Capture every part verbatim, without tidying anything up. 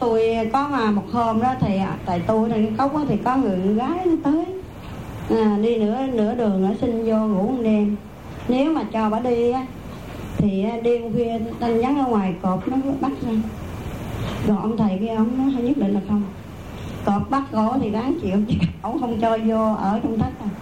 tôi có mà một hôm đó thì tại tôi thì cốc đó, thì có người gái nó tới à, đi nửa nửa đường ở xin vô ngủ một đêm. Nếu mà cho bà đi á thì đêm khuya thanh vắng ở ngoài cột nó bắt ra. Rồi ông thầy kia ông nói nhất định là không, cọp bắt cổ thì đáng chịu chứ ổng không cho vô ở trong thất à.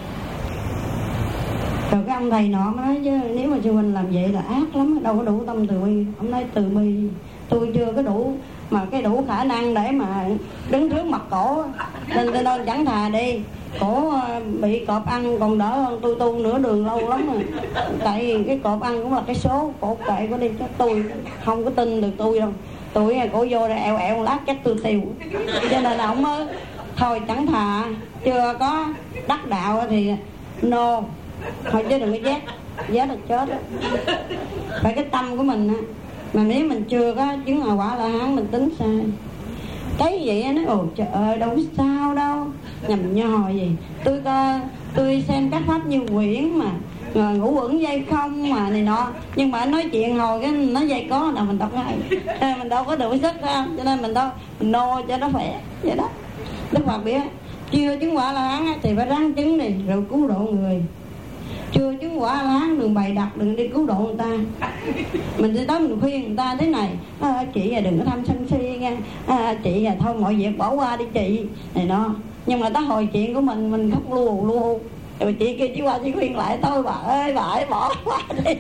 Rồi cái ông thầy nọ mới nói chứ nếu mà sư huynh làm vậy là ác lắm, đâu có đủ tâm từ bi. Ông nói từ bi tôi chưa có đủ, mà cái đủ khả năng để mà đứng trước mặt cổ, nên tôi nên chẳng thà đi. Cổ bị cọp ăn còn đỡ hơn tôi tu nửa đường lâu lắm rồi. Tại vì cái cọp ăn cũng là cái số, cổ kệ có đi cho tôi không có tin được tôi đâu. Tôi cổ vô ra eo eo lát chắc tôi tiêu. Cho nên là ông mới thôi chẳng thà chưa có đắc đạo thì no thôi chứ đừng có chết, chết là chết đó. Phải cái tâm của mình á, mà nếu mình chưa có chứng ngồi quả La Hán mình tính sai. Cái vậy nó ồ trời ơi đâu có sao đâu, nhầm nhò gì. Tôi có tôi xem các pháp như quyển mà rồi ngủ ẩn dây không mà này nọ, nhưng mà anh nói chuyện hồi cái nói dây có nào mình đâu có hay, mình đâu có đủ sức ra, cho nên mình đâu mình nô cho nó khỏe vậy đó. Đức Phật biết chưa chứng quả La Hán thì phải ráng chứng đi rồi cứu độ người. Chưa chứng quả La Hán đừng bày đặt, đừng đi cứu độ người ta. Mình đi tới mình khuyên người ta thế này à, chị à, đừng có tham sân si nha à, chị à, thôi mọi việc bỏ qua đi chị này nọ. Nhưng mà tới hồi chuyện của mình mình khóc lu lu rồi chị kia chỉ qua chỉ khuyên lại thôi bà ơi bà ơi bỏ qua đi.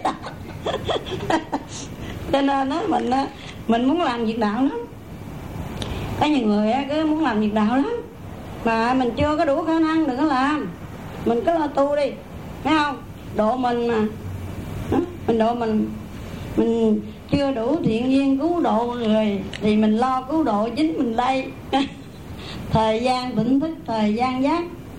Cho nên á mình mình muốn làm việc đạo lắm. Có nhiều người á cứ muốn làm việc đạo lắm mà mình chưa có đủ khả năng đừng có làm. Mình cứ lo tu đi, thấy không? Độ mình mà mình độ mình mình chưa đủ thiện duyên cứu độ người thì mình lo cứu độ chính mình đây. Thời gian tỉnh thức, thời gian giác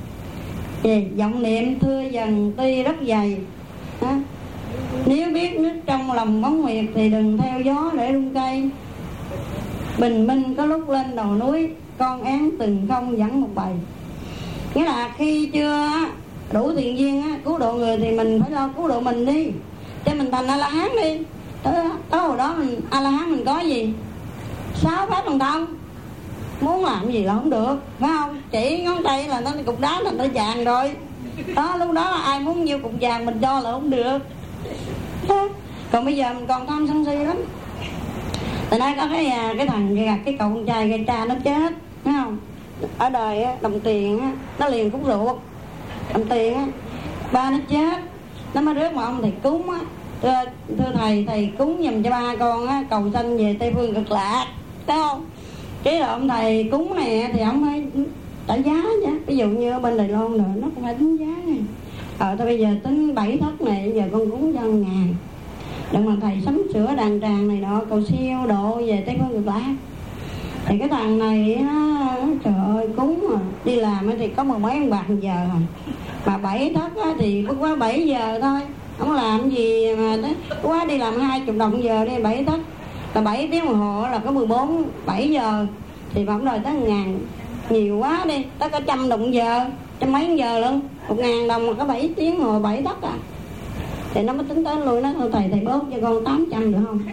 gì vọng niệm thưa dần tuy rất dày à, nếu biết nước trong lòng bóng nguyệt thì đừng theo gió để rung cây. Bình minh có lúc lên đầu núi, con én từng không dẫn một bầy. Nghĩa là khi chưa đủ thiện duyên á, cứu độ người thì mình phải lo cứu độ mình đi, cho mình thành A La Hán đi. Tới hồi đó mình A La Hán mình có gì? Sáu pháp thần thông, muốn làm gì là không được, phải không? Chỉ ngón tay là nó cục đá là nó vàng rồi đó. Lúc đó ai muốn nhiêu cục vàng mình cho là không được đó. Còn bây giờ mình còn tham sân si lắm. Tại nay có cái cái thằng gạt cái cậu con trai gây cha nó chết, phải không? Ở đời á, đồng tiền á, nó liền khúc ruột. Đồng tiền á, ba nó chết, nó mới rước mà ông thầy cúng á, thưa, thưa thầy, thầy cúng giùm cho ba con á, cầu sanh về Tây Phương Cực Lạc, thấy không? Cái là ông thầy cúng này thì ông phải trả giá chứ. Ví dụ như ở bên Đài Loan rồi nó cũng phải tính giá này. Ờ thôi bây giờ tính bảy thất này, giờ con cúng cho ngàn đừng mà thầy sắm sửa đàn tràng này nọ cầu siêu độ về Tây Phương Cực Lạc. Thì cái thằng này nó trời ơi cúng mà đi làm thì có mười mấy ông bạc giờ rồi, mà bảy thất á, thì bất quá bảy giờ thôi, không làm gì mà đó quá đi làm hai chục đồng giờ đi bảy thất là bảy tiếng đồng hồ là có mười bốn bảy giờ thì vẫn đòi tới ngàn, nhiều quá đi tới cả trăm đồng giờ, trăm mấy giờ luôn, một ngàn đồng mà có bảy tiếng ngồi bảy thất à. Thì nó mới tính tới lui nó thôi thầy thầy bớt cho con tám trăm được không?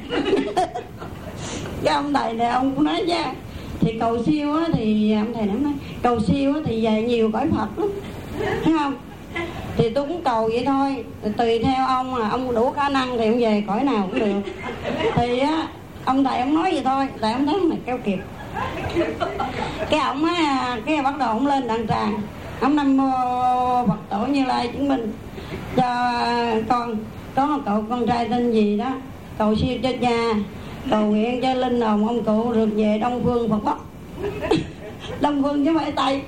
Cái ông thầy này ông cũng nói chứ thì cầu siêu á, thì ông thầy nói cầu siêu á, thì về nhiều cõi Phật lắm, thấy không? Thì tôi cũng cầu vậy thôi, tùy theo ông là ông đủ khả năng thì ông về cõi nào cũng được. Thì á ông thầy ông nói vậy thôi, tại ông thấy mày keo kiệt. Cái ông á, cái bắt đầu ông lên đàn tràng, ông Nam Mô Phật Tổ Như Lai chứng minh cho con có một cậu con trai tên gì đó, cầu siêu cho cha, cầu nguyện cho linh hồn ông cụ được về Đông Phương Phật Bắc. Đông Phương chứ không phải Tây.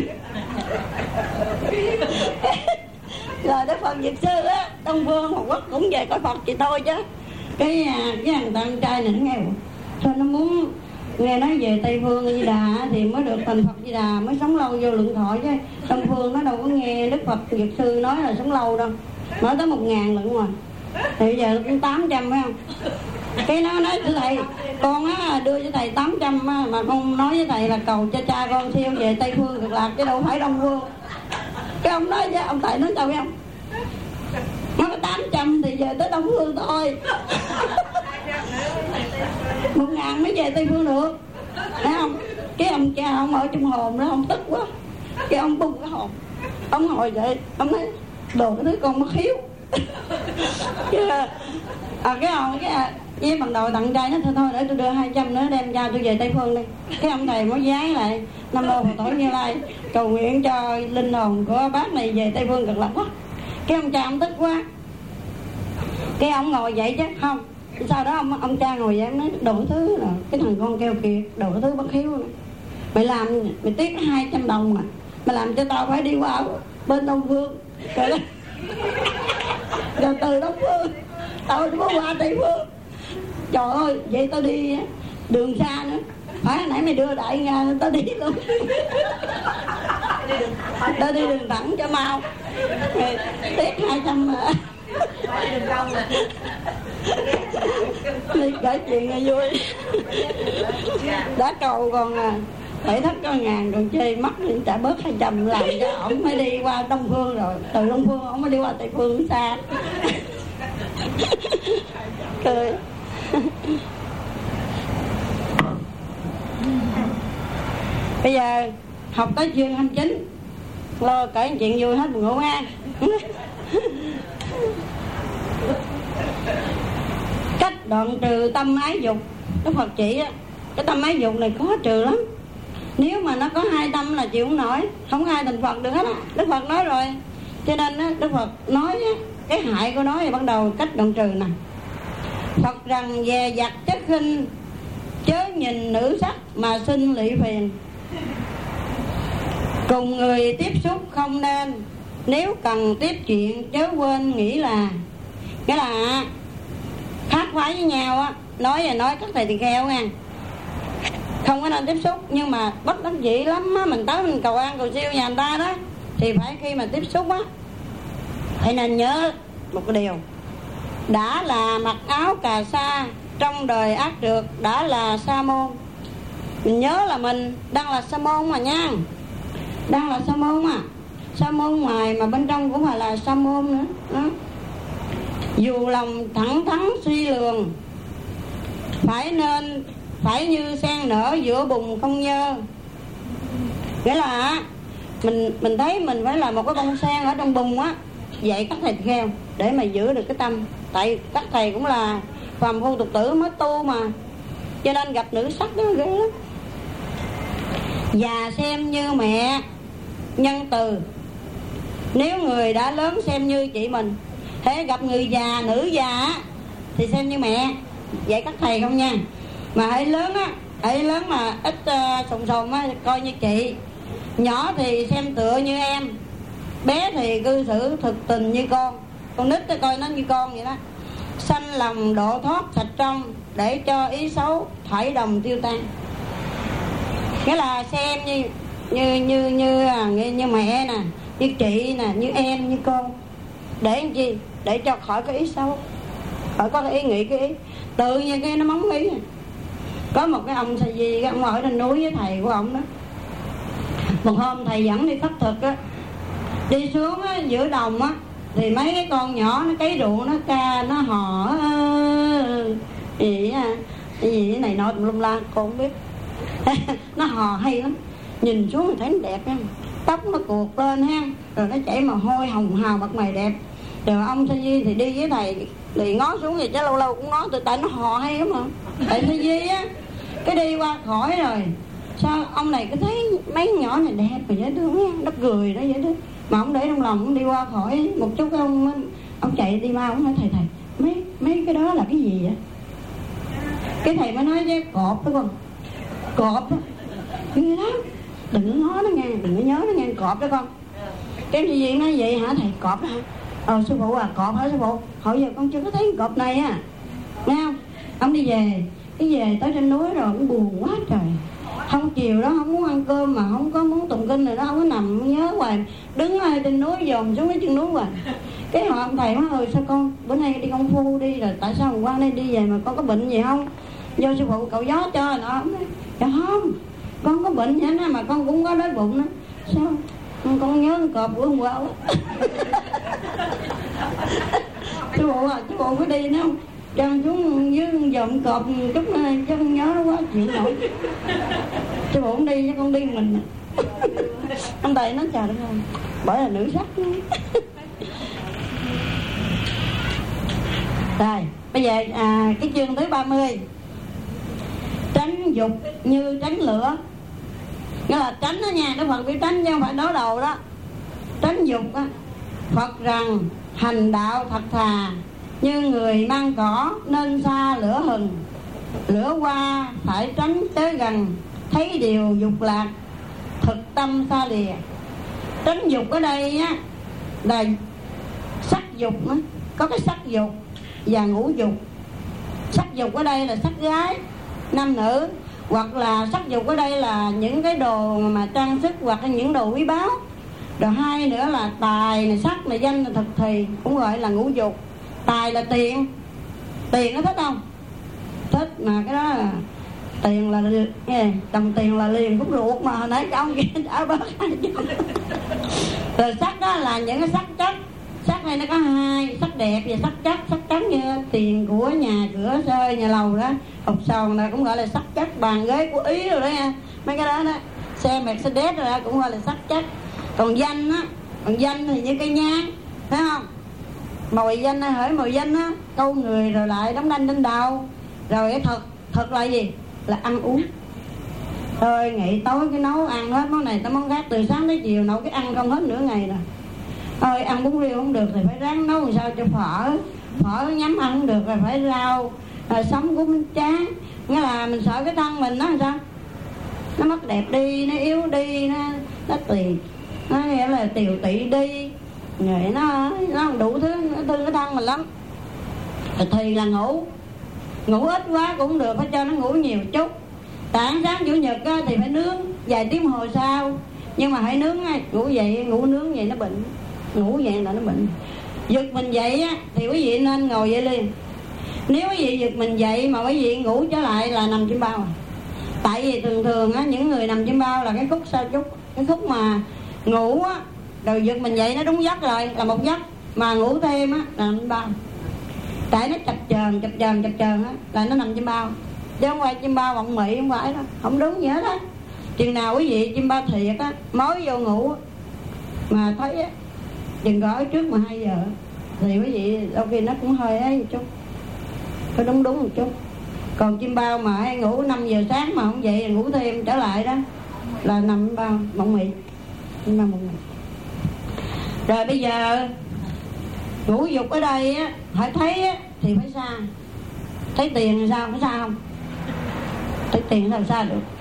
Rồi Đức Phật Việt Sư á, Đông Phương Phật Bắc cũng về cõi Phật vậy thôi chứ. Cái cái thằng con trai này nó nghe thôi nó muốn nghe nói về Tây Phương Di Đà thì mới được thành Phật Di Đà, mới sống lâu vô lượng thọ chứ. Đông Phương nó đâu có nghe Đức Phật Việt Sư nói là sống lâu đâu, nói tới một ngàn lận rồi. Thì bây giờ cũng tám trăm phải không? Cái nó nói thưa thầy con á đưa cho thầy tám trăm á, mà con nói với thầy là cầu cho cha con siêu về Tây Phương Cực Lạc chứ đâu phải Đông Phương. Cái ông nói với ông thầy nói sao biết không? Nó có tám trăm thì về tới Đông Phương thôi. Một ngàn mới về Tây Phương được. Cái ông cha ông ở trong hồn đó, ông tức quá, cái ông bung cái hồn, ông ngồi dậy, ông nói đồ cái đứa con mất hiếu. Cái, à, cái ông cái với bằng đội tặng trai nó thôi thôi để tôi đưa hai trăm nữa đem cha tôi về Tây Phương đi. Cái ông thầy mới giái lại Nam Mô Phật Tổ Như Lai, cầu nguyện cho linh hồn của bác này về Tây Phương cực lạc quá. Cái ông cha ông tức quá, cái ông ngồi dậy chứ không. Sau đó ông ông cha ngồi dậy ông nói đồ thứ là cái thằng con kêu kiệt, đồ thứ bất hiếu này. Mày làm mày tiếc hai trăm đồng mà mày làm cho tao phải đi qua bên Đông Phương rồi, rồi từ Đông Phương tao mới qua Tây Phương. Trời ơi, vậy tao đi đường xa nữa. Phải nãy mày đưa đại Nga tao đi luôn. Tao đi đường thẳng cho mau. Tiếc hai trăm mà. Đi kể chuyện là vui. Đã cầu còn à phải thất có ngàn còn chơi mất thì trả bớt hai trăm làm cho ổng mới đi qua Đông Phương rồi. Từ Đông Phương ổng mới đi qua Tây Phương xa. Cười. Bây giờ học tới chương hai mươi chín, lo kể chuyện vui hết buồn ngủ ha. Cách đoạn trừ tâm ái dục. Đức Phật chỉ á, cái tâm ái dục này khó trừ lắm. Nếu mà nó có hai tâm là chịu không nổi, không ai thành Phật được hết á. Đức Phật nói rồi. Cho nên á, Đức Phật nói á, cái hại của nó thì bắt đầu cách đoạn trừ nè. Phật rằng về giặc chất khinh, chớ nhìn nữ sắc mà sinh lụy phiền. Cùng người tiếp xúc không nên, nếu cần tiếp chuyện chớ quên nghĩ là. Nghĩa là khác phái với nhau á, nói và nói các thầy tỳ kheo nha, không có nên tiếp xúc. Nhưng mà bất đắc dĩ lắm á, mình tới mình cầu an cầu siêu nhà người ta đó, thì phải khi mà tiếp xúc á phải nên nhớ một cái điều: đã là mặc áo cà sa, trong đời ác trượt đã là sa môn. Mình nhớ là mình đang là sa môn mà nha, đang là sa môn à. Sa môn ngoài mà bên trong cũng phải là sa môn nữa đó. Dù lòng thẳng thắn suy lường, phải nên phải như sen nở giữa bùn không nhơ. Nghĩa là mình mình thấy mình phải là một cái bông sen ở trong bùn á. Vậy các thầy kheo để mà giữ được cái tâm. Tại các thầy cũng là phàm phu tục tử mới tu mà, cho nên gặp nữ sắc đó ghê lắm. Già xem như mẹ nhân từ. Nếu người đã lớn xem như chị mình, thế gặp người già, nữ già thì xem như mẹ. Vậy các thầy không nha. Mà hãy lớn á, hãy lớn mà ít uh, sùng sùng á, coi như chị. Nhỏ thì xem tựa như em, bé thì cư xử thực tình như con. Con nít thì coi nó như con vậy đó. Sanh lòng độ thoát sạch trong, để cho ý xấu thảy đồng tiêu tan. Nghĩa là xem như như như như như, như mẹ nè, như chị nè, như em, như con. Để làm chi? Để cho khỏi cái ý xấu, khỏi có cái ý nghĩ cái ý tự nhiên cái nó móng ý. Có một cái ông thầy gì, cái ông ở trên núi với thầy của ông đó. Một hôm thầy dẫn đi khất thực á, đi xuống á, giữa đồng á, thì mấy cái con nhỏ nó cấy rượu, nó ca, nó hò gì á, gì cái này nọ tùm lum la, cô không biết. Nó hò hay lắm, nhìn xuống thì thấy nó đẹp ha, tóc nó cuột lên ha, rồi nó chảy mồ hôi hồng hào mặt mày đẹp. Rồi ông Sa Di thì đi với thầy thì ngó xuống thì chứ lâu lâu cũng ngó, tại nó hò hay lắm mà. Tại Sa Di á, cái đi qua khỏi rồi sao ông này cứ thấy mấy nhỏ này đẹp mà dễ thương, nó cười đó dễ thương. Mà ông để trong lòng, ông đi qua khỏi một chút, cái ông ông chạy đi mau, ông nói thầy thầy mấy mấy cái đó là cái gì vậy? Cái thầy mới nói với cọp đó con, cọp đó ghê lắm, đừng có ngó nó nghe, đừng có nhớ nó nghe, cọp đó con. Cái gì nói vậy hả thầy? Cọp hả? Ờ sư phụ à, cọp hả sư phụ? Hồi giờ con chưa có thấy cọp này á, nghe không? Ông đi về, cái về tới trên núi rồi cũng buồn quá trời. Không chiều đó không muốn ăn cơm mà không có muốn tụng kinh rồi đó, không có nằm nhớ hoài, đứng ở trên núi dòm xuống cái chân núi hoài. Cái họ ông thầy nói ơi sao con bữa nay đi công phu đi, rồi tại sao hôm qua đây đi về mà con có bệnh gì không? Do sư phụ cậu gió cho rồi đó. Dạ không, con có bệnh vậy đó, mà con cũng có đói bụng nữa. Sao? Con nhớ cọp của hôm qua quá. Sư phụ à, sư phụ có đi nữa không? Cho xuống dưới dòm cọp chút nữa, chứ con nhớ nó quá chịu nổi. Sư sư phụ không đi chứ con đi mình. Ông Thầy nói trời đất ơi, bởi là nữ sắc. Rồi bây giờ à, cái chương thứ ba mươi, tránh dục như tránh lửa. Nghĩa là tránh đó nha, Đức Phật biết tránh chứ không phải đối đầu đó. Tránh dục á, Phật rằng hành đạo thật thà, như người mang cỏ nên xa lửa hừng. Lửa qua phải tránh tới gần, thấy điều dục lạc, thực tâm xa lìa. Tránh dục ở đây á là sắc dục á, có cái sắc dục và ngũ dục. Sắc dục ở đây là sắc gái, nam nữ, hoặc là sắc dục ở đây là những cái đồ mà trang sức hoặc là những đồ quý báu. Rồi hai nữa là tài này, sắc này, danh là thực thì, cũng gọi là ngũ dục. Tài là tiền, tiền nó thích không? Thích, mà cái đó là tiền là nghe, đồng tiền là liền cũng ruột mà, hồi nãy cái ông kia đã bớt hai chút. Rồi sắc đó là những cái sắc chất. Sắc này nó có hai, sắc đẹp và sắc chất. Sắc chất như tiền của nhà cửa sơi, nhà lầu đó, hộp sòn này cũng gọi là sắc chất. Bàn ghế của Ý rồi đó nha, mấy cái đó đó, xe Mercedes rồi đó cũng gọi là sắc chất. Còn danh á, còn danh thì như cây nhang, thấy không? Mồi danh hay hỡi mồi danh á, câu người rồi lại đóng đanh trên đầu. Rồi cái thật, thật là gì? Là ăn uống. Thôi ngày tối cái nấu ăn hết món này tới món khác, từ sáng tới chiều nấu cái ăn không hết nửa ngày rồi. Thôi ăn bún riêu không được thì phải ráng nấu làm sao cho phở. Phở nhắm ăn không được rồi phải rau à, sống của bánh tráng. Nghĩa là mình sợ cái thân mình nó làm sao? Nó mất đẹp đi, nó yếu đi, nó, nó tùy. Nó nghĩa là tiều tị đi. Rồi nó, nó không đủ thứ, nó thương cái thân mình lắm. Thì, thì là ngủ. Ngủ ít quá cũng không được, phải cho nó ngủ nhiều chút. Tại sáng chủ nhật á, thì phải nướng vài tiếng hồ sau. Nhưng mà hãy nướng á, ngủ dậy, ngủ nướng vậy nó bệnh. Ngủ vậy là nó bệnh. Giật mình dậy á, thì quý vị nên ngồi dậy liền. Nếu quý vị giật mình dậy mà quý vị ngủ trở lại là nằm chim bao à. Tại vì thường thường á, những người nằm chim bao là cái khúc sao chút. Cái khúc mà ngủ á, rồi giật mình dậy nó đúng giấc rồi, là một giấc. Mà ngủ thêm á, là nằm chim bao. Tại nó chập chờn, chập chờn, chập chờn á, là nó nằm chim bao. Chứ không phải chim bao bọng mị, không phải đó. Không đúng gì hết á. Chừng nào quý vị chim bao thiệt á, mới vô ngủ á, mà thấy á, chừng gọi trước mười hai giờ thì quý vị đôi khi nó cũng hơi ấy một chút, phải đúng đúng một chút. Còn chim bao mà hay ngủ năm giờ sáng mà không dậy ngủ thêm trở lại đó là nằm bao mộng mị. Chim bao mộng mị. Rồi bây giờ ngũ dục ở đây á, phải thấy á, thì phải xa. Thấy tiền thì sao, phải xa không? Thấy tiền làm sao được.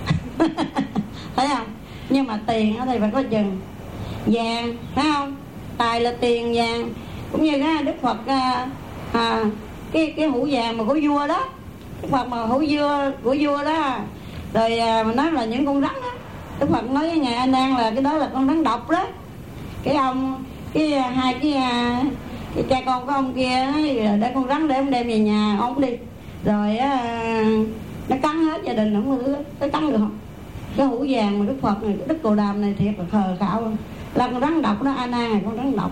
Thấy không? Nhưng mà tiền thì phải có chừng. Vàng, thấy không? Tài là tiền, vàng. Cũng như cái Đức Phật à, à, cái cái hũ vàng mà của vua đó. Đức Phật mà hũ vua của vua đó. Rồi à, mà nói là những con rắn đó. Đức Phật nói với Ngài A Nan là cái đó là con rắn độc đó. Cái ông, cái hai cái cái cha con của ông kia nói, để con rắn để ông đem về nhà ông đi. Rồi à, nó cắn hết gia đình, không có nó cắn được không? Cái hũ vàng mà Đức Phật này, Đức Cồ Đàm này thiệt là khờ khạo luôn. Là con rắn độc đó, A Nan này con rắn độc.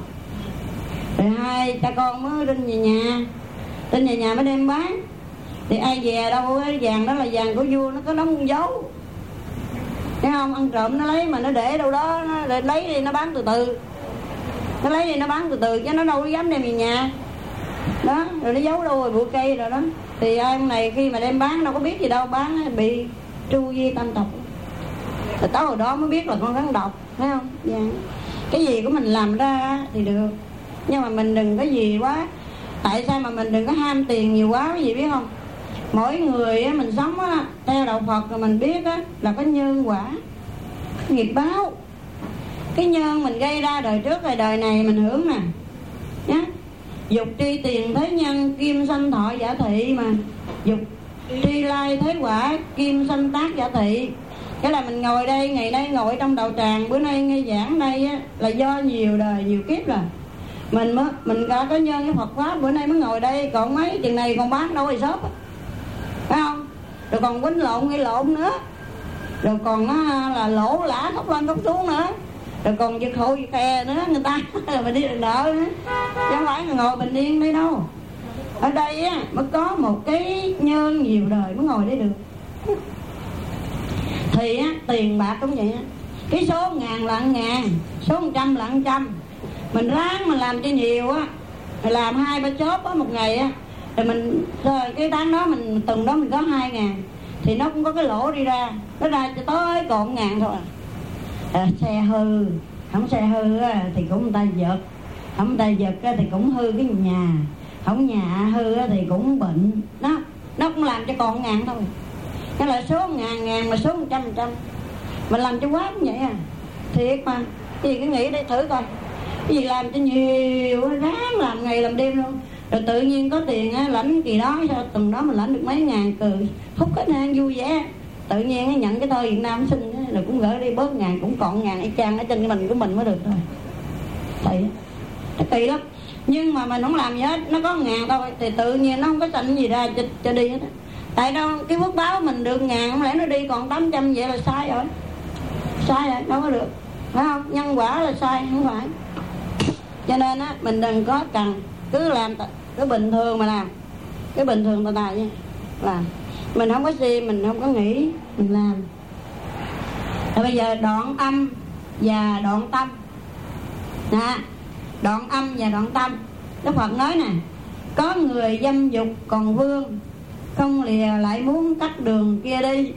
Rồi hai cha con mới đinh về nhà, đinh về nhà mới đem bán. Thì ai về đâu cái vàng đó là vàng của vua, nó có đóng dấu, thấy không? Ăn trộm nó lấy mà nó để đâu đó, nó lấy đi nó bán từ từ, nó lấy đi nó bán từ từ chứ nó đâu có dám đem về nhà đó. Rồi nó giấu đâu rồi bụi cây rồi đó. Thì ai ông này khi mà đem bán đâu có biết gì đâu, bán bị tru vi tam tộc. Rồi tới hồi đó mới biết là con rắn độc, thấy không? Dạ. Cái gì của mình làm ra thì được, nhưng mà mình đừng có gì quá. Tại sao mà mình đừng có ham tiền nhiều quá, cái gì biết không? Mỗi người á, mình sống á, theo đạo Phật rồi mình biết á, là có nhân quả, nghiệp báo. Cái nhân mình gây ra đời trước rồi đời này mình hưởng nè nhá. Dục tri tiền thế nhân, kim sanh thọ giả thị mà. Dục tri lai thế quả, kim sanh tác giả thị. Cái là mình ngồi đây, ngày nay ngồi trong đạo tràng, bữa nay nghe giảng đây á, là do nhiều đời, nhiều kiếp rồi. Mình mới, mình đã có nhân với Phật Pháp, bữa nay mới ngồi đây, còn mấy chừng này còn bán đâu rồi shop á. Phải không? Rồi còn quýnh lộn gây lộn nữa. Rồi còn á, là lỗ lã khóc lên khóc xuống nữa. Rồi còn giật hụi giật hè nữa người ta. Rồi mình đi đừng nợ nữa. Chứ không phải ngồi bình yên đây đâu. Ở đây á, mới có một cái nhân nhiều đời mới ngồi đây được. Thì á, tiền bạc cũng vậy á, cái số ngàn là ngàn, số một trăm là trăm. Mình ráng mình làm cho nhiều á, mình làm hai ba chốt á một ngày á, rồi mình rồi cái tháng đó mình tuần đó mình có hai ngàn, thì nó cũng có cái lỗ đi ra, nó ra cho tới còn ngàn thôi. À, xe hư, không xe hư á, thì cũng người ta giật, không người ta giật á, thì cũng hư cái nhà, không nhà hư á, thì cũng bệnh. Đó, nó cũng làm cho còn ngàn thôi. Cái là số ngàn ngàn mà số một trăm phần trăm mình làm cho quá cũng vậy à. Thiệt mà, cái gì cứ nghĩ để thử coi, cái gì làm cho nhiều, ráng làm ngày làm đêm luôn. Rồi tự nhiên có tiền á, lãnh kỳ đó, sao tuần đó mình lãnh được mấy ngàn, cười hút cái nang vui vẻ. Tự nhiên nhận cái thơ Việt Nam sinh á, rồi cũng gỡ đi bớt ngàn, cũng còn ngàn y chang ở trên cái mình của mình mới được thôi. Thì nó kỳ lắm. Nhưng mà mình không làm gì hết, nó có ngàn thôi, thì tự nhiên nó không có sanh gì ra cho, cho đi hết á. Tại đâu cái phước báo mình được ngàn, không lẽ nó đi còn tám trăm, vậy là sai rồi. Sai rồi, đâu có được, phải không? Nhân quả là sai, không phải. Cho nên á, mình đừng có cần cứ làm cứ bình thường mà làm, cái bình thường tà tài nha, làm. Mình không có gì, mình không có nghĩ, mình làm. Rồi bây giờ đoạn âm và đoạn tâm. Nè, đoạn âm và đoạn tâm. Đức Phật nói nè, có người dâm dục còn vương, không lìa lại muốn cắt đường kia đi.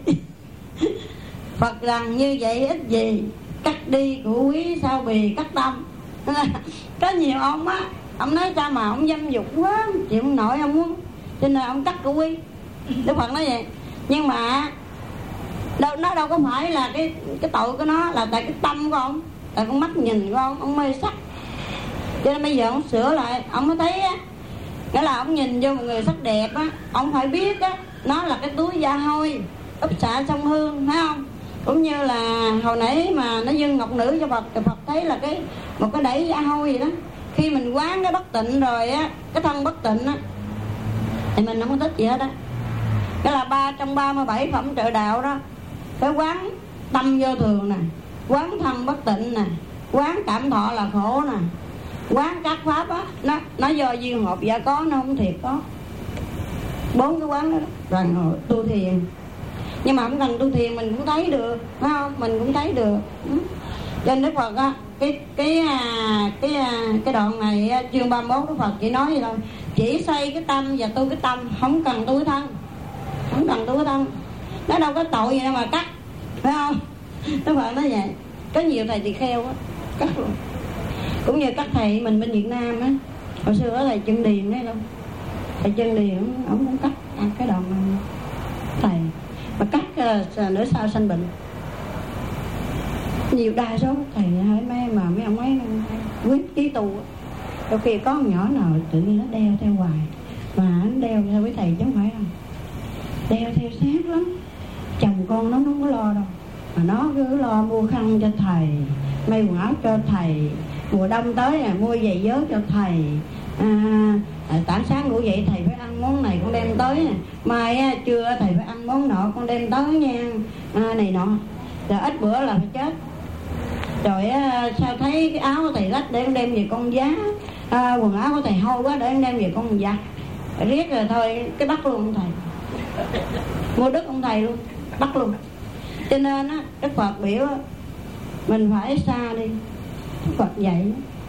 Phật rằng như vậy ít gì, cắt đi của quý sao bì cắt tâm. Có nhiều ông á, ông nói sao mà ông dâm dục quá, chịu không nổi, ông muốn, cho nên ông cắt của quý. Đức Phật nói vậy. Nhưng mà đâu, nó đâu có phải là cái cái tội của nó, là tại cái tâm của ông, tại con mắt nhìn của ông, ông mê sắc. Cho nên bây giờ ông sửa lại, ông mới thấy á, nghĩa là ông nhìn vô một người sắc đẹp á, ông phải biết á, nó là cái túi da hôi úp xạ sông Hương, phải không? Cũng như là hồi nãy mà nó dâng ngọc nữ cho Phật, thì Phật thấy là cái một cái đẩy da hôi gì đó. Khi mình quán cái bất tịnh rồi á, cái thân bất tịnh á, thì mình không có thích gì hết á. Cái là ba trong ba mươi bảy phẩm trợ đạo đó, phải quán tâm vô thường nè, quán thân bất tịnh nè, quán cảm thọ là khổ nè, quán các pháp á, nó nó do duyên hợp giả có, nó không thiệt có. Bốn cái quán đó, đó. Rồi ngồi tu thiền. Nhưng mà không cần tu thiền mình cũng thấy được, phải không? Mình cũng thấy được. Ừ. Cho nên Đức Phật á, cái cái cái cái, cái đoạn này chương ba mươi mốt Đức Phật chỉ nói gì đâu, chỉ xây cái tâm và tu cái tâm, không cần tu cái thân, không cần tu cái thân. Nó đâu có tội gì đâu mà cắt, phải không? Đức Phật nói vậy. Có nhiều thầy tỳ kheo á, cắt luôn. Cũng như các thầy mình bên Việt Nam á, hồi xưa thầy Chân Điền đấy đâu, thầy Chân Điền ông cũng cắt à, cái đoạn này. Thầy mà cắt uh, nữa sao sanh bệnh. Nhiều đa số thầy hỏi mấy mà mấy ông ấy quyết ký tu, đôi khi có con nhỏ nào tự nhiên nó đeo theo hoài, mà nó đeo theo với thầy chứ không phải đâu, đeo theo sát lắm. Chồng con nó nó không có lo đâu, mà nó cứ lo mua khăn cho thầy, may quần áo cho thầy, mùa đông tới à, mua giày vớ cho thầy. À, à, sáng sáng ngủ dậy thầy phải ăn món này con đem tới nè, mai à, trưa thầy phải ăn món nọ con đem tới nha, à, này nọ. Rồi ít bữa là phải chết. Rồi à, sao thấy cái áo của thầy rách để con đem về con giá, à, quần áo của thầy hôi quá để con đem về con giặt. Riết rồi thôi cái bắt luôn ông thầy, mua đất ông thầy luôn, bắt luôn. Cho nên á, Đức Phật biểu mình phải xa đi. Đức Phật dạy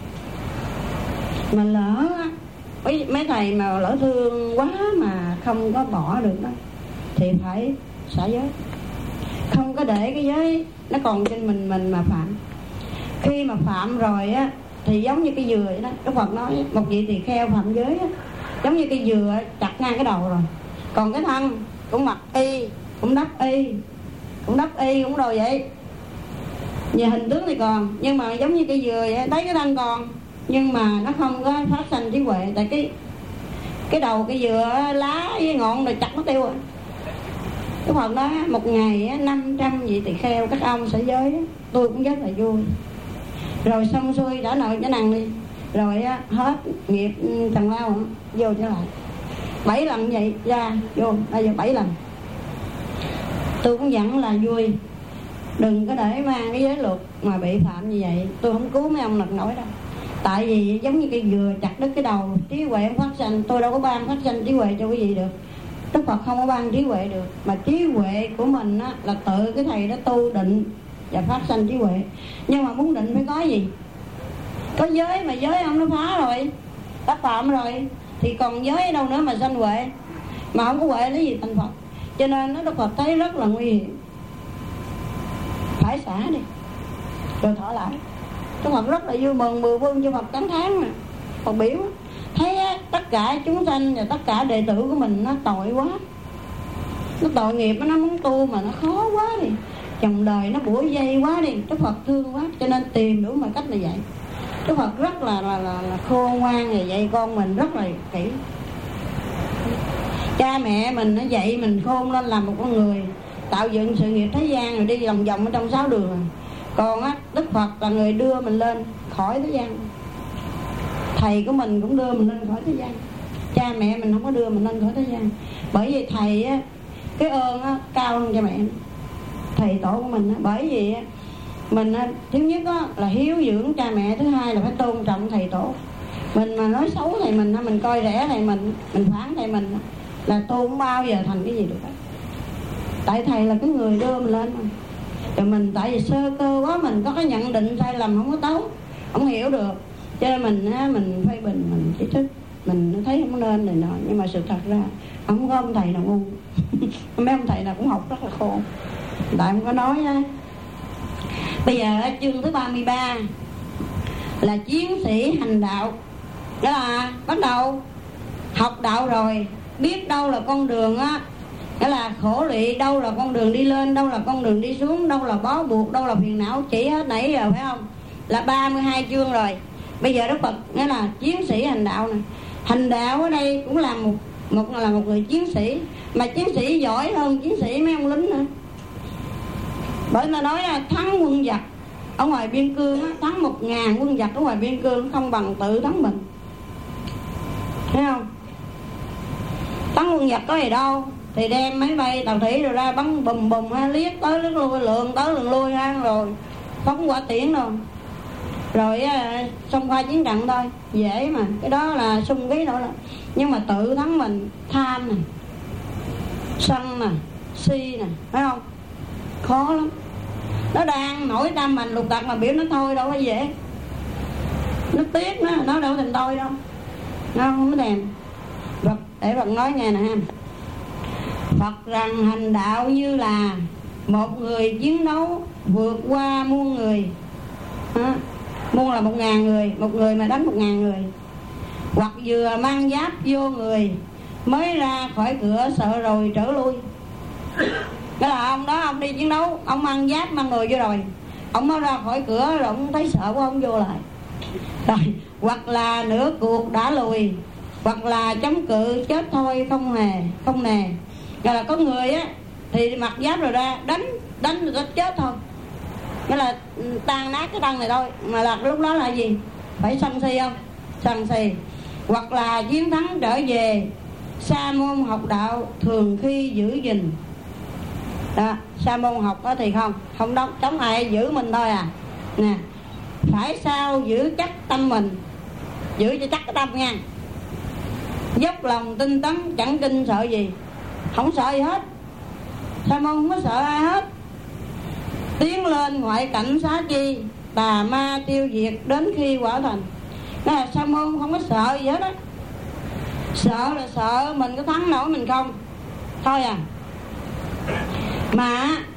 mà lỡ á, mấy thầy mà lỡ thương quá mà không có bỏ được đó, thì phải xả giới, không có để cái giới nó còn trên mình mình mà phạm. Khi mà phạm rồi á, thì giống như cái dừa vậy đó. Đức Phật nói một vị tỳ kheo phạm giới á, giống như cái dừa chặt ngang cái đầu rồi, còn cái thân cũng mặc y, cũng đắp y, cũng đắp y cũng đồ vậy. Về hình tướng thì còn, nhưng mà giống như cây dừa vậy, thấy cái thân còn, nhưng mà nó không có phát sanh trí huệ. Tại cái cái đầu cây dừa, lá với ngọn rồi chặt nó tiêu rồi. Đức Phật nói một ngày năm trăm vị tỳ kheo các ông sẽ giới, tôi cũng rất là vui. Rồi xong xuôi đã nợ cho nàng đi, rồi hết nghiệp tầng lao vô trở lại bảy lần vậy, ra vô bây giờ bảy lần. Tôi cũng dặn là vui, đừng có để mang cái giới luật mà bị phạm như vậy. Tôi không cứu mấy ông nật nổi đâu. Tại vì giống như cây dừa chặt đứt cái đầu, trí huệ không phát sanh. Tôi đâu có ban phát sanh trí huệ cho quý vị được. Đức Phật không có ban trí huệ được, mà trí huệ của mình á, là tự cái thầy đó tu định và phát sanh trí huệ. Nhưng mà muốn định phải có gì? Có giới, mà giới ông nó phá rồi, tác phạm rồi, thì còn giới đâu nữa mà sanh huệ. Mà không có huệ lấy gì thành Phật. Cho nên nó Đức Phật thấy rất là nguy hiểm, phải xả đi rồi thở lại. Đức Phật rất là vui mừng, mười phương cho Phật tán thán mà Phật biểu thấy á, tất cả chúng sanh và tất cả đệ tử của mình nó tội quá, nó tội nghiệp, nó muốn tu mà nó khó quá đi, chồng đời nó bủa dây quá đi. Đức Phật thương quá cho nên tìm đủ mọi cách là vậy. Đức Phật rất là là là, là khôn ngoan rồi dạy con mình rất là kỹ. Cha mẹ mình nó dạy mình khôn lên làm một con người, tạo dựng sự nghiệp thế gian rồi đi vòng vòng ở trong sáu đường. Còn á, Đức Phật là người đưa mình lên khỏi thế gian. Thầy của mình cũng đưa mình lên khỏi thế gian. Cha mẹ mình không có đưa mình lên khỏi thế gian. Bởi vì thầy á, cái ơn á, cao hơn cha mẹ. Thầy tổ của mình á, bởi vì á, mình á, thứ nhất á, là hiếu dưỡng cha mẹ, thứ hai là phải tôn trọng thầy tổ. Mình mà nói xấu thầy mình á, mình coi rẻ thầy mình, mình phán thầy mình á, là tôi không bao giờ thành cái gì được hết. Tại thầy là cái người đưa mình lên mà. Rồi mình tại vì sơ cơ quá, mình có cái nhận định sai lầm không có tốt, không hiểu được, cho nên mình á, mình phê bình, mình chỉ trích, mình thấy không nên này nọ. Nhưng mà sự thật ra không có ông thầy nào ngu. Mấy ông thầy nào cũng học rất là khôn. Tại không có nói á. Bây giờ chương thứ ba mươi ba là chiến sĩ hành đạo. Đó là bắt đầu học đạo rồi, biết đâu là con đường á, đó là khổ lụy, đâu là con đường đi lên, đâu là con đường đi xuống, đâu là bó buộc, đâu là phiền não, chỉ hết nãy giờ phải không? Là ba mươi hai chương rồi. Bây giờ Đức Phật nghĩa là chiến sĩ hành đạo này. Hành đạo ở đây cũng là một một là một người chiến sĩ, mà chiến sĩ giỏi hơn chiến sĩ mấy ông lính nữa. Bởi nó nói là thắng quân giặc ở ngoài biên cương á, thắng một ngàn quân giặc ở ngoài biên cương không bằng tự thắng mình, thấy không? Thắng quân giặc có gì đâu, thì đem máy bay tàu thủy rồi ra bắn bùm bùm ha, liếc tới liếc lui, lượng tới lượng lui ha, rồi phóng quả tiễn rồi rồi xông pha chiến trận thôi, dễ mà. Cái đó là xung ký nữa. Nhưng mà tự thắng mình, tham nè, sân nè, si nè, phải không? Khó lắm. Nó đang nổi tam hành lục tặc mà biểu nó thôi đâu có dễ. Nó tiếc nó, nó đâu thành tôi đâu, nó không có thèm. Phật, để Phật nói nghe nè ha. Phật rằng hành đạo như là một người chiến đấu vượt qua muôn người. À, muôn là một ngàn người, một người mà đánh một ngàn người. Hoặc vừa mang giáp vô người, mới ra khỏi cửa sợ rồi trở lui. Cái là ông đó, ông đi chiến đấu, ông mang giáp mang người vô rồi, ông mới ra khỏi cửa rồi ông thấy sợ quá ông vô lại. Rồi, hoặc là nửa cuộc đã lùi, hoặc là chống cự chết thôi không hề không nề. Rồi là có người á thì mặc giáp rồi ra đánh đánh rồi chết thôi, nghĩa là tan nát cái thân này thôi. Mà là lúc đó là gì? Phải sân si không? Sân si. Hoặc là chiến thắng trở về, sa môn học đạo thường khi giữ gìn. Đó, sa môn học đó thì không không đâu, chống ai giữ mình thôi à. Nè, phải sao giữ chắc tâm mình, giữ cho chắc cái tâm nha. Dốc lòng tinh tấn, chẳng kinh sợ gì, không sợ gì hết. Sa môn không có sợ ai hết. Tiến lên ngoại cảnh xá chi, tà ma tiêu diệt đến khi quả thành. Đó là sa môn không có sợ gì hết á. Sợ là sợ mình có thắng nổi mình không, thôi à. Mà